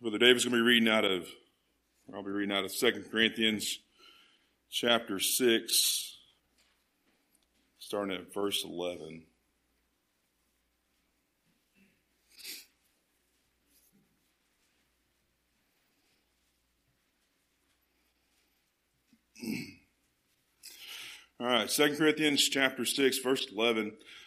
Brother David's going to be reading I'll be reading out of 2 Corinthians chapter 6, starting at verse 11. All right, 2 Corinthians chapter 6, verse 11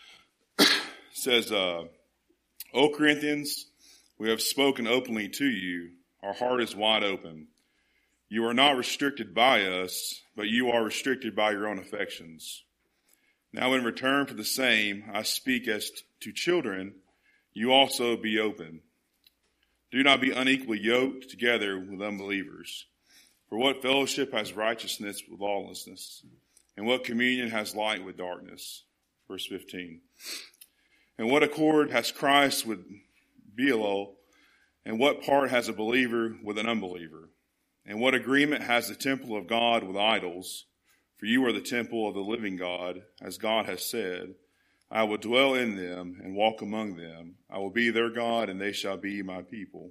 says, O Corinthians, we have spoken openly to you. Our heart is wide open. You are not restricted by us, but you are restricted by your own affections. Now in return for the same, I speak as to children, you also be open. Do not be unequally yoked together with unbelievers. For what fellowship has righteousness with lawlessness? And what communion has light with darkness? Verse 15. And what accord has Christ with Belial? And what part has a believer with an unbeliever? And what agreement has the temple of God with idols? For you are the temple of the living God, as God has said, I will dwell in them and walk among them. I will be their God, and they shall be my people.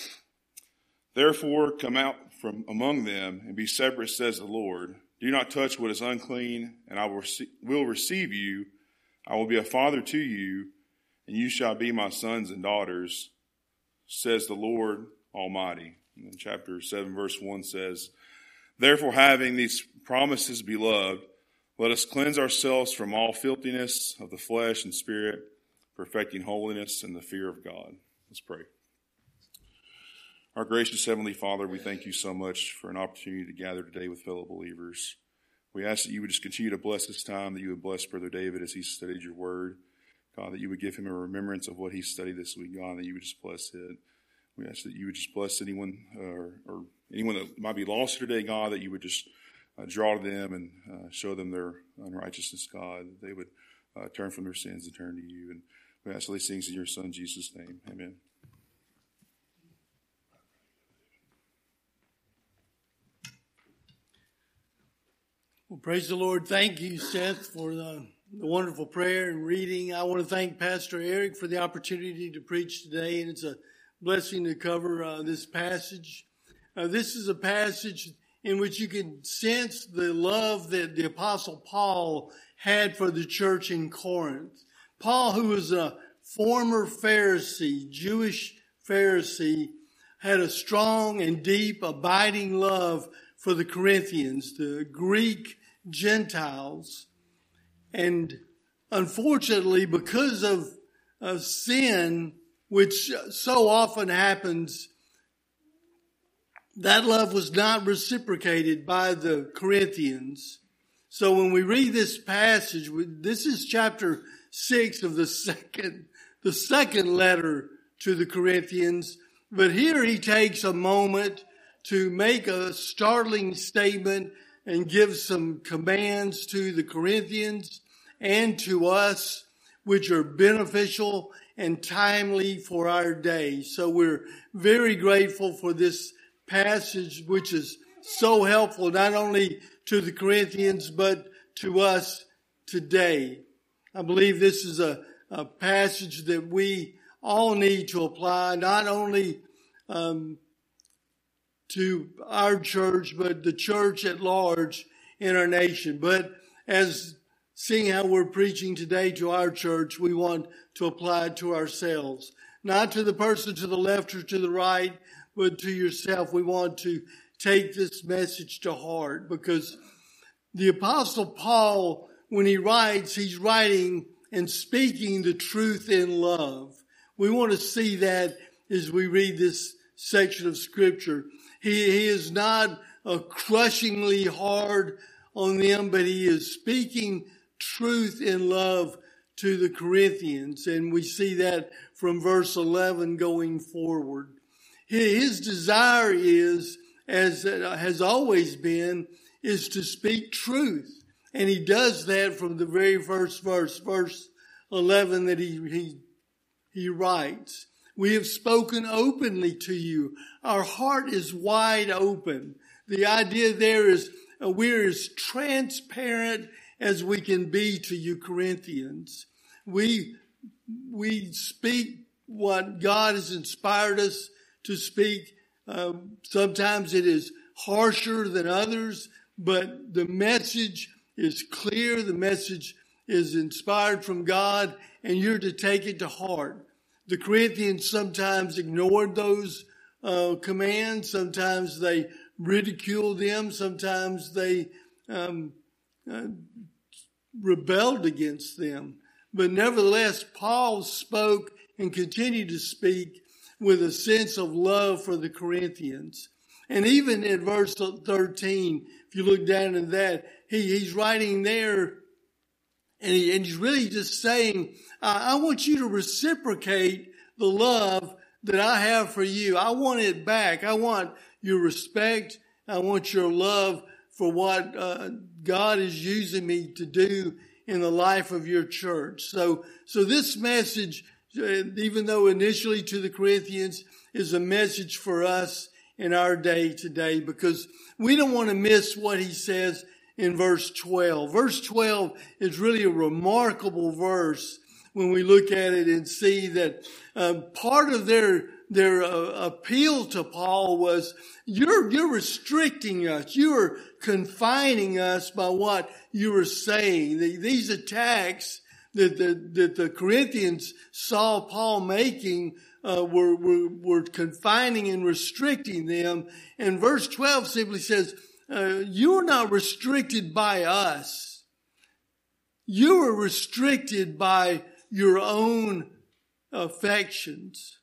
Therefore come out from among them and be separate, says the Lord. Do not touch what is unclean, and I will receive you. I will be a father to you, and you shall be my sons and daughters, says the Lord Almighty. And then chapter 7, verse 1 says, Therefore, having these promises, beloved, let us cleanse ourselves from all filthiness of the flesh and spirit, perfecting holiness in the fear of God. Let's pray. Our gracious Heavenly Father, we thank you so much for an opportunity to gather today with fellow believers. We ask that you would just continue to bless this time, that you would bless Brother David as he studied your word. God, that you would give him a remembrance of what he studied this week, God, that you would just bless it. We ask that you would just bless anyone or anyone that might be lost today, God, that you would just draw to them and show them their unrighteousness, God, that they would turn from their sins and turn to you. And we ask all these things in your Son, Jesus' name. Amen. Well, praise the Lord. Thank you, Seth, for the wonderful prayer and reading. I want to thank Pastor Eric for the opportunity to preach today, and it's a blessing to cover this passage. This is a passage in which you can sense the love that the Apostle Paul had for the church in Corinth. Paul, who was a former Pharisee, Jewish Pharisee, had a strong and deep, abiding love for the Corinthians, the Greek Gentiles. And unfortunately, because of sin, which so often happens, that love was not reciprocated by the Corinthians. So when we read this passage, this is chapter 6 of the second letter to the Corinthians. But here he takes a moment to make a startling statement and give some commands to the Corinthians and to us, which are beneficial and timely for our day. So we're very grateful for this passage, which is so helpful, not only to the Corinthians, but to us today. I believe this is a passage that we all need to apply, not only to our church, but the church at large in our nation. But as seeing how we're preaching today to our church, we want to apply it to ourselves. Not to the person to the left or to the right, but to yourself. We want to take this message to heart, because the Apostle Paul, when he writes, he's writing and speaking the truth in love. We want to see that as we read this section of Scripture. He is not crushingly hard on them, but he is speaking truth in love to the Corinthians. And we see that from verse 11 going forward. His desire is, as it has always been, is to speak truth. And he does that from the very first verse 11 that he writes. We have spoken openly to you. Our heart is wide open. The idea there is we're as transparent as we can be to you Corinthians. We speak what God has inspired us to speak. Sometimes it is harsher than others, but the message is clear. The message is inspired from God, and you're to take it to heart. The Corinthians sometimes ignored those commands. Sometimes they ridiculed them. Sometimes they rebelled against them. But nevertheless, Paul spoke and continued to speak with a sense of love for the Corinthians. And even in verse 13, if you look down in that, he's writing there, and he's really just saying, I want you to reciprocate the love that I have for you. I want it back. I want your respect. I want your love for what God is using me to do in the life of your church. So this message, even though initially to the Corinthians, is a message for us in our day today, because we don't want to miss what he says in verse 12. Verse 12 is really a remarkable verse when we look at it and see that part of their appeal to Paul was, you're restricting us. You are confining us by what you are saying. These attacks that the Corinthians saw Paul making were confining and restricting them. And verse 12 simply says, you're not restricted by us. You are restricted by your own affections.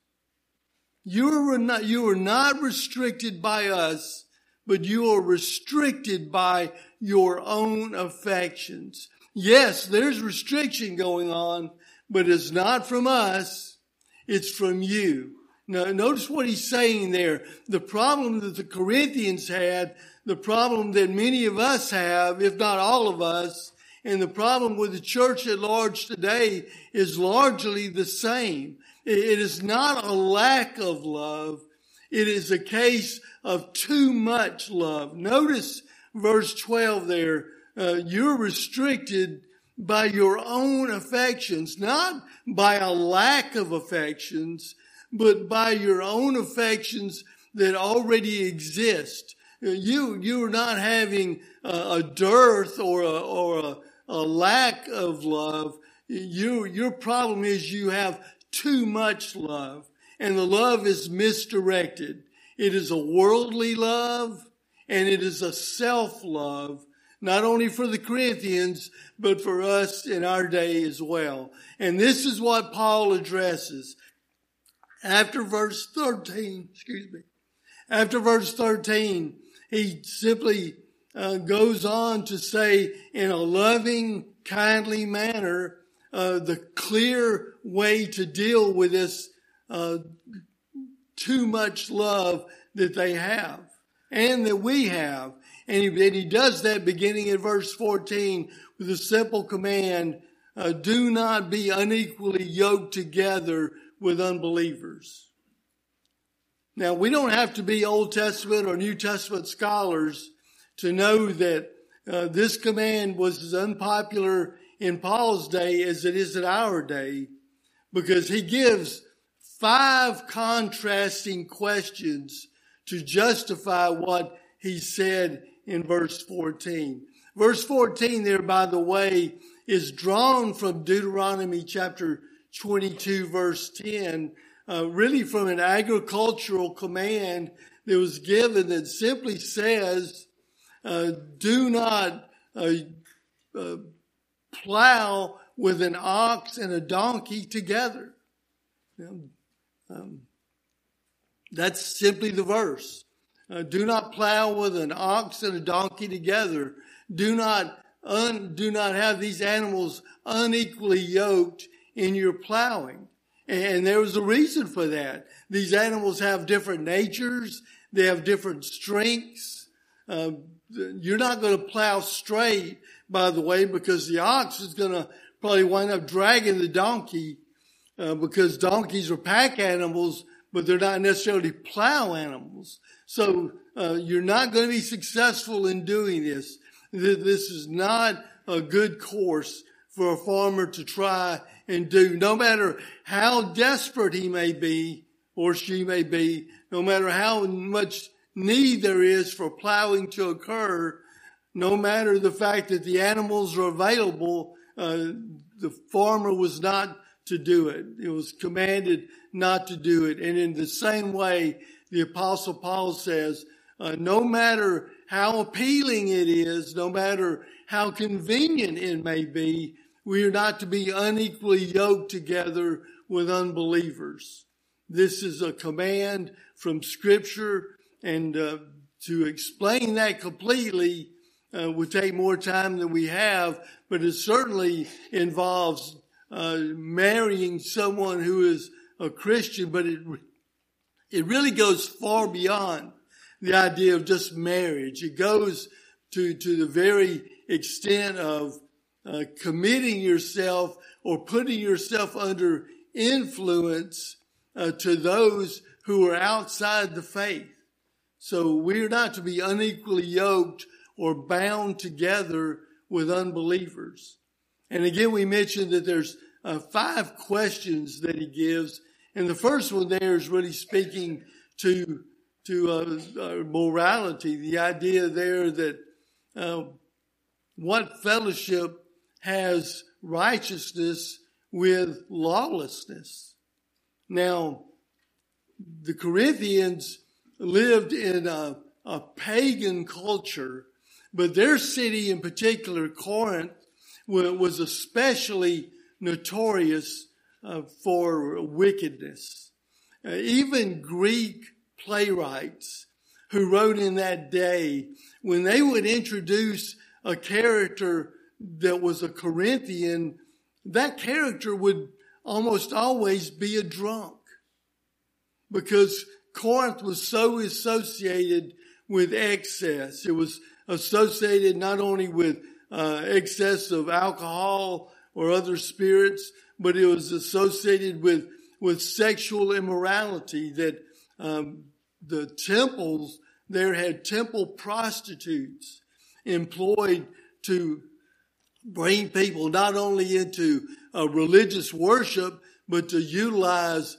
You are not restricted by us, but you are restricted by your own affections. Yes, there's restriction going on, but it's not from us. It's from you. Now, notice what he's saying there. The problem that the Corinthians had, the problem that many of us have, if not all of us, and the problem with the church at large today is largely the same. It is not a lack of love. It is a case of too much love. Notice verse 12 there. You're restricted by your own affections, not by a lack of affections, but by your own affections that already exist. You are not having a dearth or a lack of love. Your problem is you have too much love, and the love is misdirected. It is a worldly love, and it is a self-love, not only for the Corinthians, but for us in our day as well. And this is what Paul addresses. After verse 13, he simply goes on to say in a loving, kindly manner, the clear way to deal with this too much love that they have and that we have. And he does that beginning in verse 14 with a simple command, do not be unequally yoked together with unbelievers. Now, we don't have to be Old Testament or New Testament scholars to know that this command was as unpopular in Paul's day as it is in our day, because he gives 5 contrasting questions to justify what he said in verse 14. Verse 14 there, by the way, is drawn from Deuteronomy chapter 22, verse 10, really from an agricultural command that was given that simply says, do not plow with an ox and a donkey together. That's simply the verse. Do not plow with an ox and a donkey together. Do not have these animals unequally yoked in your plowing. And there was a reason for that. These animals have different natures. They have different strengths. You're not going to plow straight, by the way, because the ox is going to probably wind up dragging the donkey, because donkeys are pack animals, but they're not necessarily plow animals. So you're not going to be successful in doing this. This is not a good course for a farmer to try and do, no matter how desperate he may be or she may be no matter how much need there is for plowing to occur, no matter the fact that the animals are available, the farmer was not to do it. It was commanded not to do it. And in the same way, the Apostle Paul says, no matter how appealing it is, no matter how convenient it may be, we are not to be unequally yoked together with unbelievers. This is a command from Scripture, and to explain that completely would take more time than we have, but it certainly involves marrying someone who is a Christian, but it really goes far beyond the idea of just marriage. It goes to the very extent of committing yourself or putting yourself under influence to those who are outside the faith. So we're not to be unequally yoked or bound together with unbelievers. And again, we mentioned that there's 5 questions that he gives. And the first one there is really speaking to morality, the idea there that what fellowship has righteousness with lawlessness. Now, the Corinthians lived in a pagan culture, but their city in particular, Corinth, was especially notorious for wickedness. Even Greek playwrights who wrote in that day, when they would introduce a character that was a Corinthian, that character would almost always be a drunk, because Corinth was so associated with excess. It was associated not only with excess of alcohol or other spirits, but it was associated with sexual immorality, that the temples there had temple prostitutes employed to bring people not only into religious worship, but to utilize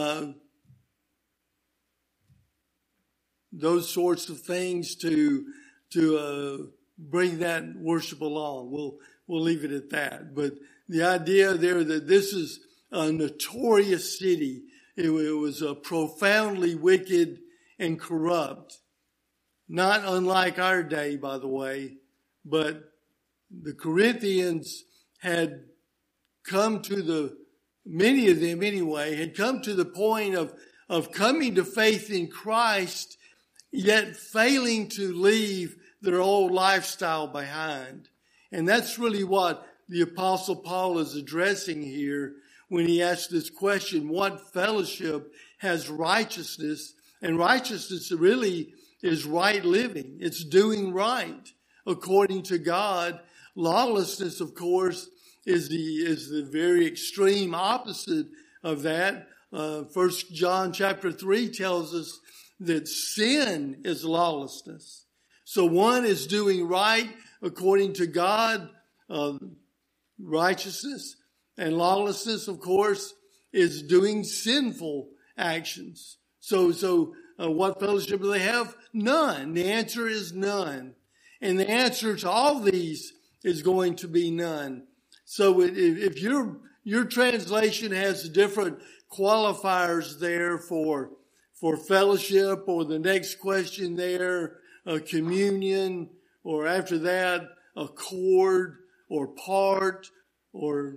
those sorts of things to bring that worship along. We'll leave it at that. But the idea there that this is a notorious city. It was profoundly wicked and corrupt. Not unlike our day, by the way, but the Corinthians had come to many of them anyway, had come to the point of coming to faith in Christ, yet failing to leave their old lifestyle behind. And that's really what the Apostle Paul is addressing here when he asks this question, what fellowship has righteousness? And righteousness really is right living. It's doing right according to God. Lawlessness, of course, is the very extreme opposite of that. 1 John chapter 3 tells us that sin is lawlessness. So one is doing right according to God, righteousness, and lawlessness, of course, is doing sinful actions. So what fellowship do they have? None. The answer is none. And the answer to all these is going to be none. So if your translation has different qualifiers there for fellowship, or the next question there, communion, or after that, accord, or part, or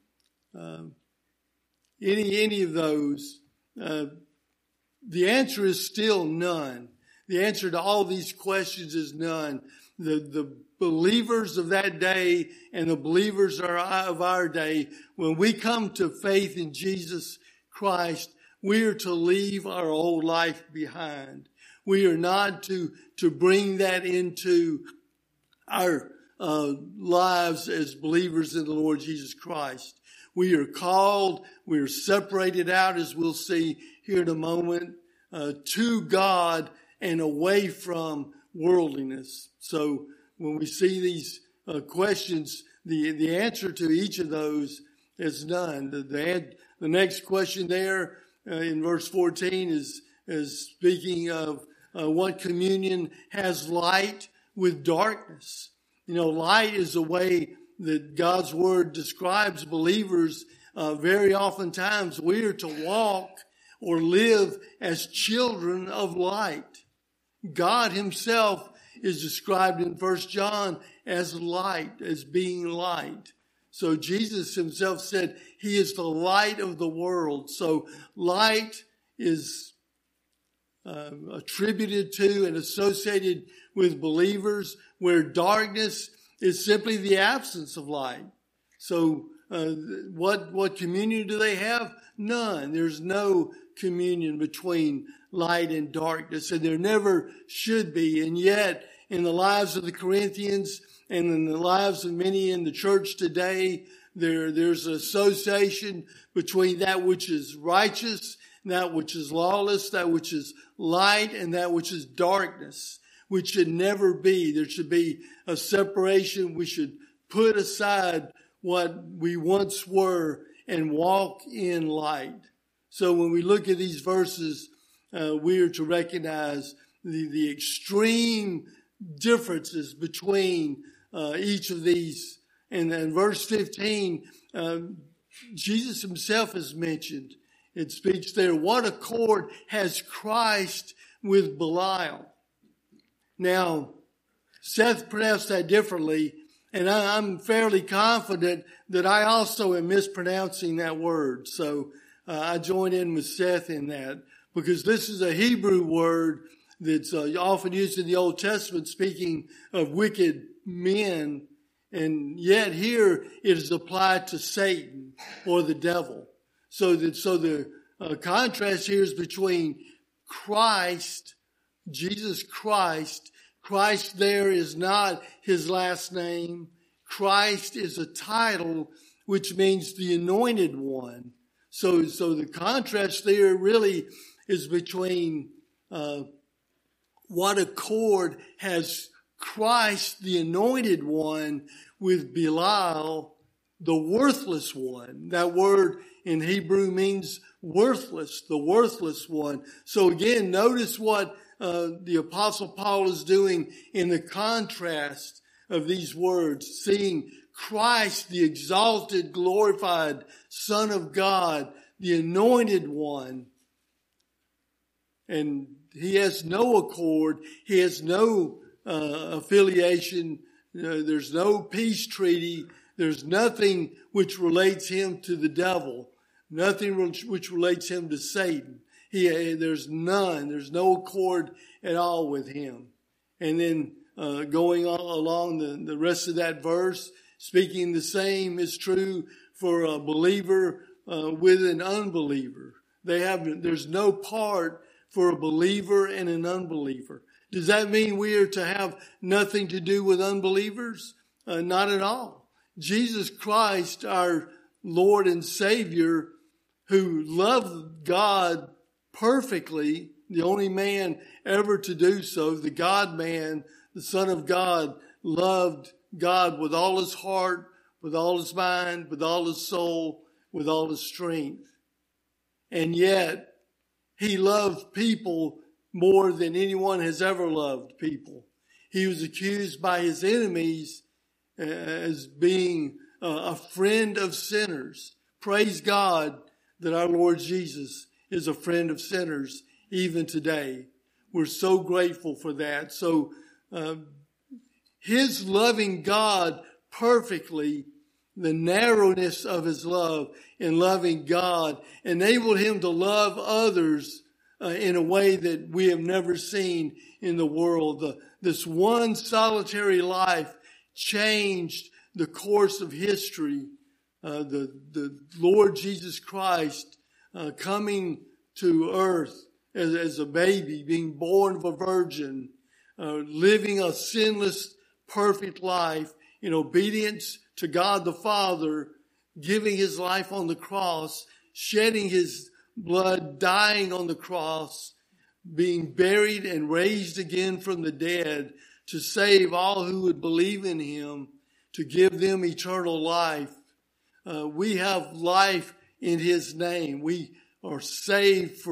any of those, the answer is still none. The answer to all these questions is none. The believers of that day and the believers of our day, when we come to faith in Jesus Christ, we are to leave our old life behind. We are not to bring that into our lives as believers in the Lord Jesus Christ. We are called, we are separated out, as we'll see here in a moment, to God and away from worldliness. So when we see these questions, the answer to each of those is none. The next question there in verse 14 is is speaking of what communion has light with darkness. You know, light is the way that God's word describes believers. Very oftentimes we are to walk or live as children of light. God himself is described in 1 John as light, as being light. So Jesus himself said he is the light of the world. So light is attributed to and associated with believers, where darkness is simply the absence of light. So what communion do they have? None. There's no communion between light and darkness, and there never should be. And yet, in the lives of the Corinthians and in the lives of many in the church today, there's an association between that which is righteous, that which is lawless, that which is light, and that which is darkness, which should never be. There should be a separation. We should put aside what we once were and walk in light. So when we look at these verses, we are to recognize the extreme differences between each of these. And then verse 15, Jesus himself is mentioned. It speaks there, what accord has Christ with Belial? Now, Seth pronounced that differently, and I'm fairly confident that I also am mispronouncing that word. So I join in with Seth in that, because this is a Hebrew word that's often used in the Old Testament, speaking of wicked men, and yet here it is applied to Satan or the devil. So the contrast here is between Christ, Jesus Christ. Christ there is not his last name. Christ is a title, which means the anointed one. So the contrast there really is between what accord has Christ, the anointed one, with Belial, the worthless one. That word in Hebrew means worthless, the worthless one. So again, notice what the Apostle Paul is doing in the contrast of these words, seeing Christ, the exalted, glorified Son of God, the anointed one. And he has no accord. He has no affiliation. There's no peace treaty. There's nothing which relates him to the devil. Nothing which relates him to Satan. There's none. There's no accord at all with him. And then going on along the rest of that verse, speaking the same is true for a believer with an unbeliever. There's no part for a believer and an unbeliever. Does that mean we are to have nothing to do with unbelievers? Not at all. Jesus Christ, our Lord and Savior, who loved God perfectly, the only man ever to do so, the God-man, the Son of God, loved God with all his heart, with all his mind, with all his soul, with all his strength. And yet, he loved people more than anyone has ever loved people. He was accused by his enemies as being a friend of sinners. Praise God that our Lord Jesus is a friend of sinners even today. We're so grateful for that. So his loving God perfectly, the narrowness of his love in loving God, enabled him to love others in a way that we have never seen in the world. This one solitary life changed the course of history. The Lord Jesus Christ coming to earth as a baby, being born of a virgin, living a sinless, perfect life in obedience to God the Father, giving his life on the cross, shedding his blood, dying on the cross, being buried and raised again from the dead to save all who would believe in him, to give them eternal life. We have life in his name. We are saved for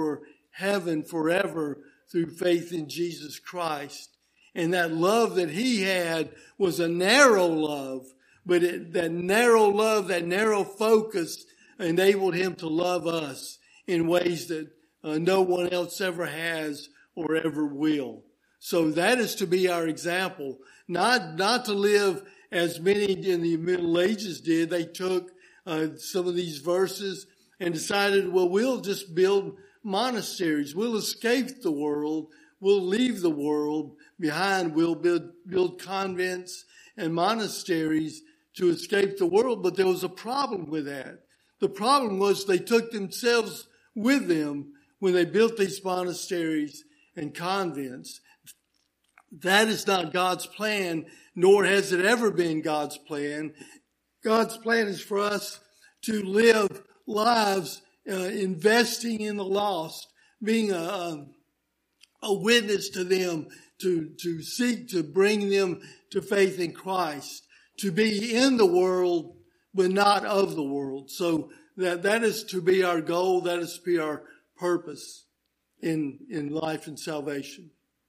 heaven forever through faith in Jesus Christ. And that love that he had was a narrow love, but that narrow love, that narrow focus enabled him to love us in ways that no one else ever has or ever will. So that is to be our example, not to live as many in the Middle Ages did. They took some of these verses and decided, well, we'll just build monasteries. We'll escape the world. We'll leave the world behind. We'll build convents and monasteries to escape the world. But there was a problem with that. The problem was they took themselves with them when they built these monasteries and convents. That is not God's plan, nor has it ever been God's plan. God's plan is for us to live lives investing in the lost, being a witness to them, to seek to bring them to faith in Christ, to be in the world but not of the world. So that is to be our goal. That is to be our purpose in life and salvation.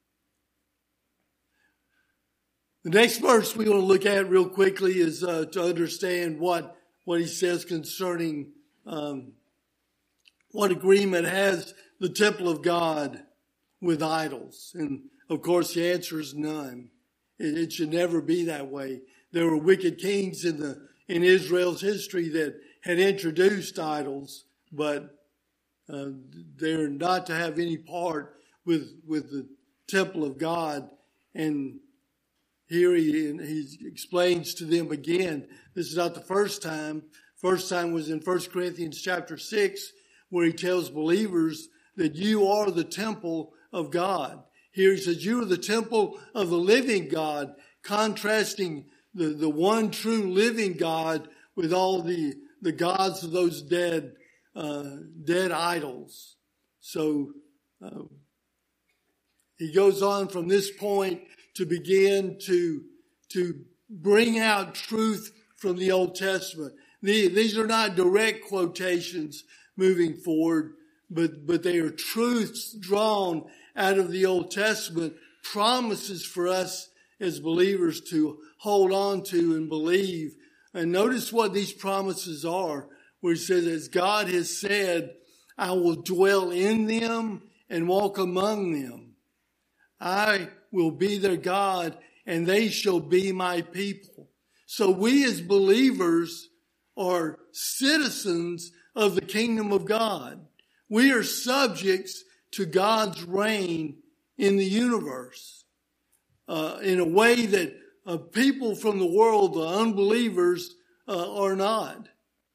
The next verse we want to look at real quickly is to understand what he says concerning what agreement has the temple of God with idols. And of course the answer is none. It should never be that way. There were wicked kings in Israel's history that had introduced idols, but they're not to have any part with the temple of God. And here he explains to them again, this is not the first time. First time was in 1 Corinthians chapter 6, where he tells believers that you are the temple of God. Here he says, you are the temple of the living God, contrasting the one true living God with all the gods of those dead idols. So he goes on from this point to begin to bring out truth from the Old Testament. These are not direct quotations moving forward, but they are truths drawn out of the Old Testament, promises for us as believers to hold on to and believe. And notice what these promises are, where it says, as God has said, I will dwell in them and walk among them. I will be their God, and they shall be my people. So we as believers are citizens of the kingdom of God. We are subjects to God's reign in the universe in a way that people from the world, the unbelievers, are not.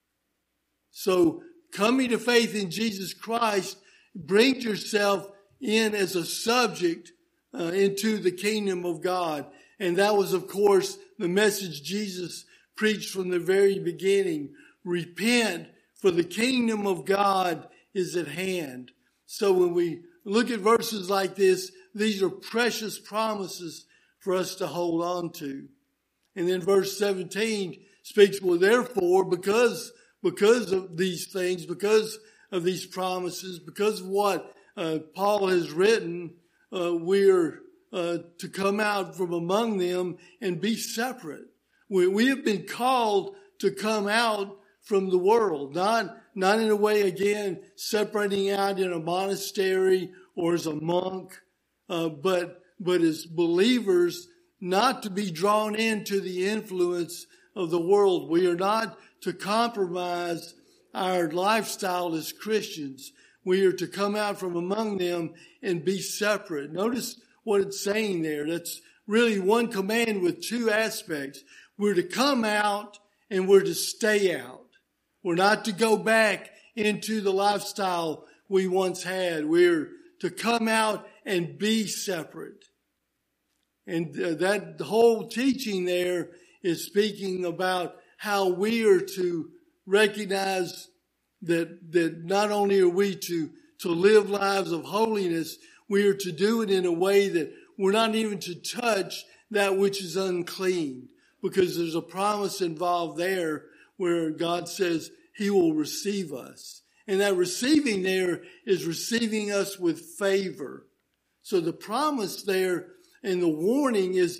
So coming to faith in Jesus Christ brings yourself in as a subject into the kingdom of God. And that was, of course, the message Jesus preached from the very beginning. Repent, for the kingdom of God is at hand. So when we look at verses like this, these are precious promises for us to hold on to. And then verse 17 speaks, well, therefore, because of these things, because of these promises, because of what Paul has written, we're to come out from among them and be separate. We have been called to come out from the world, not in a way, again, separating out in a monastery or as a monk, but as believers, not to be drawn into the influence of the world. We are not to compromise our lifestyle as Christians. We are to come out from among them and be separate. Notice what it's saying there. That's really one command with two aspects. We're to come out and we're to stay out. We're not to go back into the lifestyle we once had. We're to come out and be separate. And that whole teaching there is speaking about how we are to recognize that not only are we to live lives of holiness, we are to do it in a way that we're not even to touch that which is unclean, because there's a promise involved there where God says he will receive us. And that receiving there is receiving us with favor. So the promise there and the warning is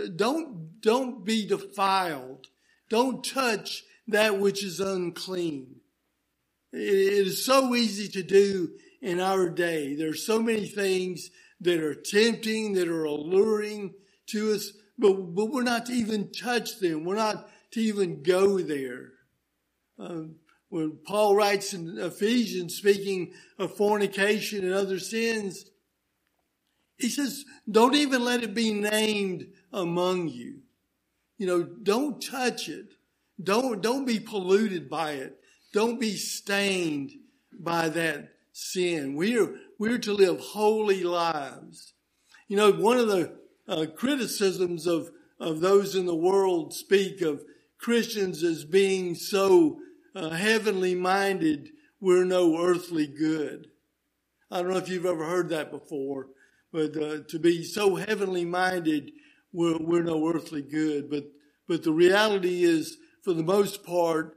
don't be defiled. Don't touch that which is unclean. It is so easy to do in our day. There are so many things that are tempting, that are alluring to us, but we're not to even touch them. We're not to even go there. When Paul writes in Ephesians, speaking of fornication and other sins, he says, don't even let it be named among you. Don't touch it. Don't be polluted by it. Don't be stained by that sin. We're to live holy lives. One of the criticisms of those in the world speak of Christians as being so heavenly minded, we're no earthly good. I don't know if you've ever heard that before, but to be so heavenly minded, we're no earthly good. But the reality is, for the most part,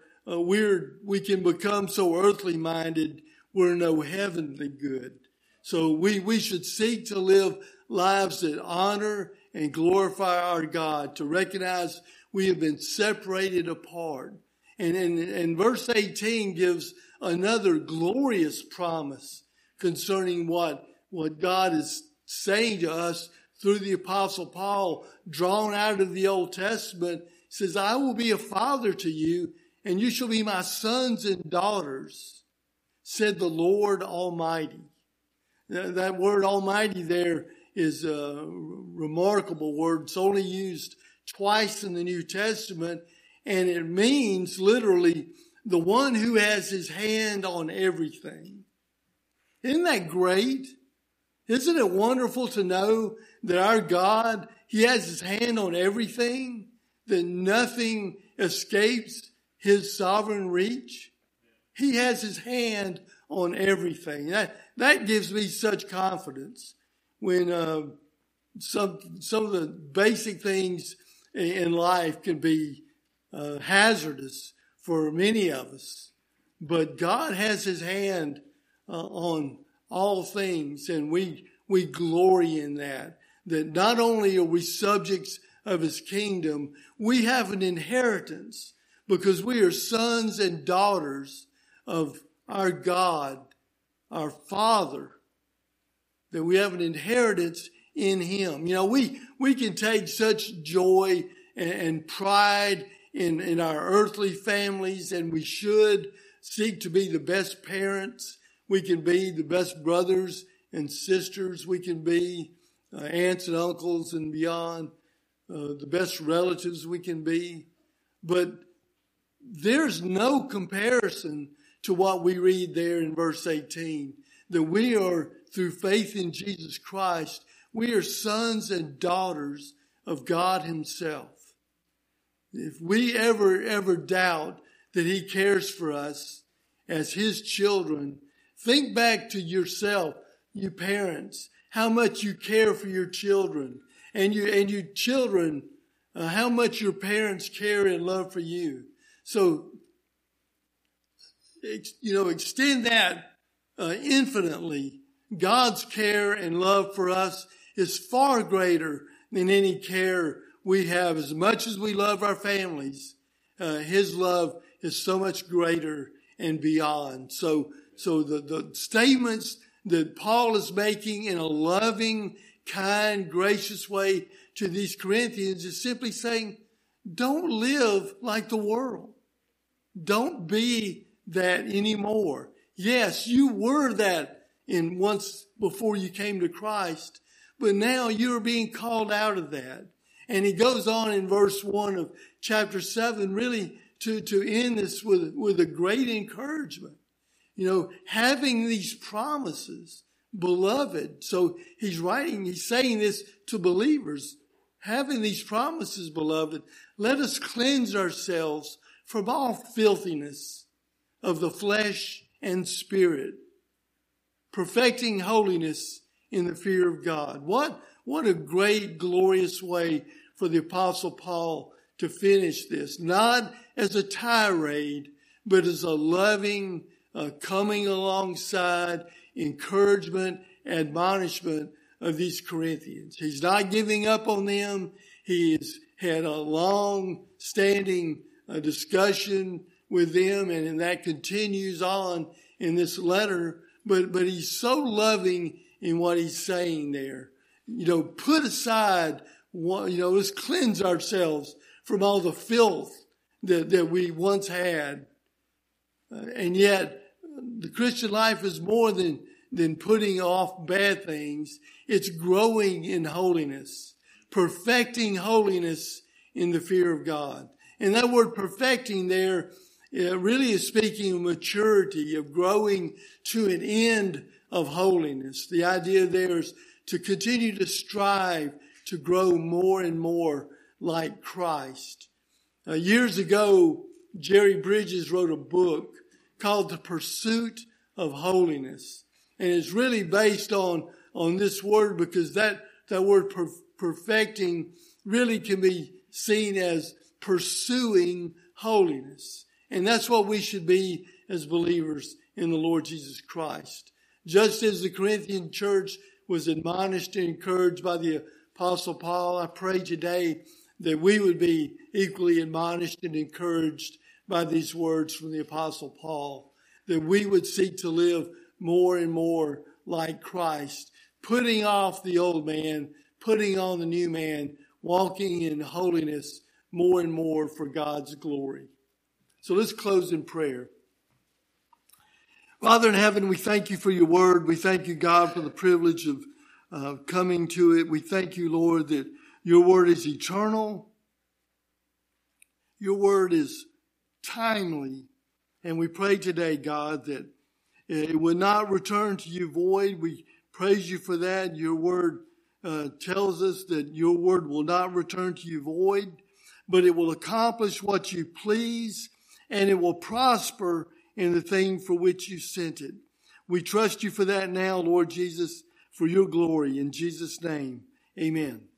we can become so earthly minded, we're no heavenly good. So we should seek to live lives that honor and glorify our God, to recognize we have been separated apart. And verse 18 gives another glorious promise concerning what God is saying to us through the Apostle Paul, drawn out of the Old Testament. He says, I will be a father to you, and you shall be my sons and daughters, said the Lord Almighty. That word Almighty there is a remarkable word. It's only used twice in the New Testament, and it means literally the one who has his hand on everything. Isn't that great? Isn't it wonderful to know that our God, he has his hand on everything, that nothing escapes his sovereign reach? He has his hand on everything. That gives me such confidence when some of the basic things in life can be hazardous for many of us. But God has his hand on all things, and we glory in that not only are we subjects of his kingdom, we have an inheritance because we are sons and daughters of our God, our Father, that we have an inheritance in him. We can take such joy and pride in our earthly families, and we should seek to be the best parents. We can be the best brothers and sisters. We can be aunts and uncles and beyond, the best relatives we can be. But there's no comparison to what we read there in verse 18, that we are, through faith in Jesus Christ, we are sons and daughters of God himself. If we ever doubt that he cares for us as his children, think back to yourself, you parents, how much you care for your children, and you children, how much your parents care and love for you. So, extend that infinitely. God's care and love for us is far greater than any care we have. As much as we love our families, his love is so much greater and beyond. So the statements that Paul is making in a loving, kind, gracious way to these Corinthians is simply saying, don't live like the world. Don't be that anymore. Yes, you were that once before you came to Christ, but now you're being called out of that. And he goes on in verse 1 of chapter 7 really to end this with a great encouragement. Having these promises, beloved. So he's saying this to believers. Having these promises, beloved, let us cleanse ourselves from all filthiness of the flesh and spirit, perfecting holiness in the fear of God. What a great, glorious way for the Apostle Paul to finish this, not as a tirade, but as a loving, coming alongside encouragement, admonishment of these Corinthians. He's not giving up on them. He has had a long-standing discussion with them, and that continues on in this letter. But he's so loving in what he's saying there. Put aside, let's cleanse ourselves from all the filth that we once had. And yet, the Christian life is more than putting off bad things. It's growing in holiness, perfecting holiness in the fear of God. And that word perfecting there really is speaking of maturity, of growing to an end of holiness. The idea there is to continue to strive to grow more and more like Christ. Years ago, Jerry Bridges wrote a book called The Pursuit of Holiness. And it's really based on this word, because that word perfecting really can be seen as pursuing holiness. And that's what we should be as believers in the Lord Jesus Christ. Just as the Corinthian church was admonished and encouraged by the Apostle Paul, I pray today that we would be equally admonished and encouraged by these words from the Apostle Paul, that we would seek to live more and more like Christ, putting off the old man, putting on the new man, walking in holiness more and more for God's glory. So let's close in prayer. Father in heaven, we thank you for your word. We thank you, God, for the privilege of coming to it. We thank you, Lord, that your word is eternal. Your word is timely. And we pray today, God, that it would not return to you void. We praise you for that. Your word tells us that your word will not return to you void, but it will accomplish what you please, and it will prosper in the thing for which you sent it. We trust you for that now, Lord Jesus, for your glory. In Jesus' name, amen.